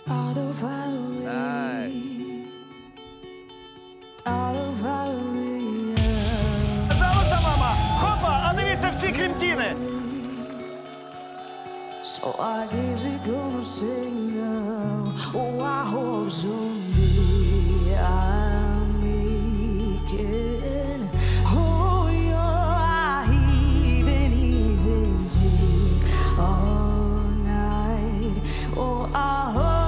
Пожалуйста, мама! Хопа! А дивіться всі кремтіни! So I guess it gonna say now. Oh, I hope someday I'll make it. Oh, yeah, even take all night. Oh, I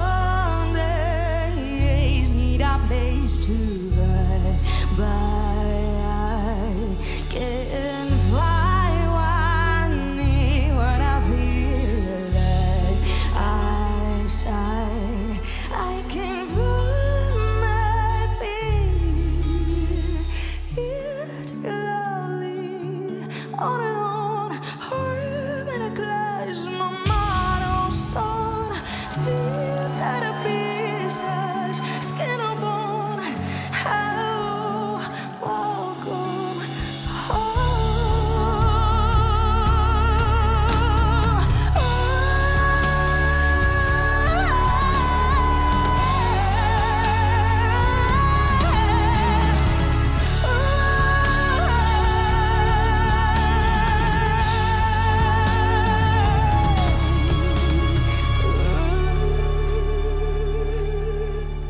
always need a place to hide, but I can't find one when I feel like I can put my feet here slowly on and on, home and I close my mind on stone till that a pieces, skin and bone. Oh, welcome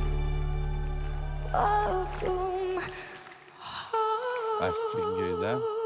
I figured that.